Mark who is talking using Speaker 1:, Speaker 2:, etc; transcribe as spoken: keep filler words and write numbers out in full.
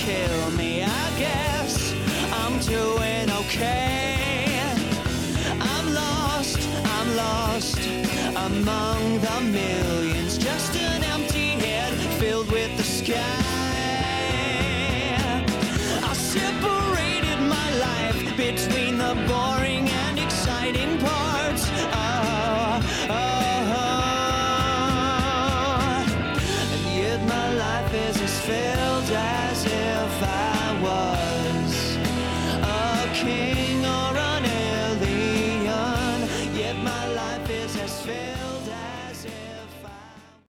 Speaker 1: kill me. I guess I'm doing okay. I'm lost, I'm lost among the millions. Just an empty head filled with the sky. I separated my life between the boring and exciting parts. Oh, oh, oh. And yet my life is as filled as it